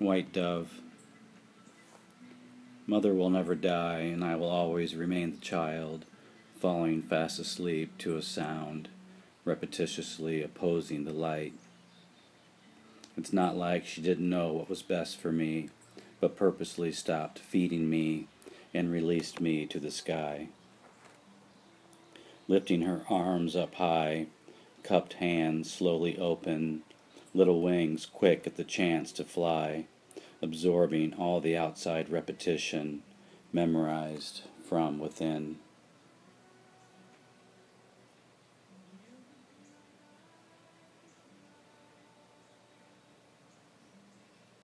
White dove. Mother will never die, and I will always remain the child, falling fast asleep to a sound, repetitiously opposing the light. It's not like she didn't know what was best for me, but purposely stopped feeding me and released me to the sky. Lifting her arms up high, cupped hands slowly open, little wings quick at the chance to fly, absorbing all the outside repetition, memorized from within.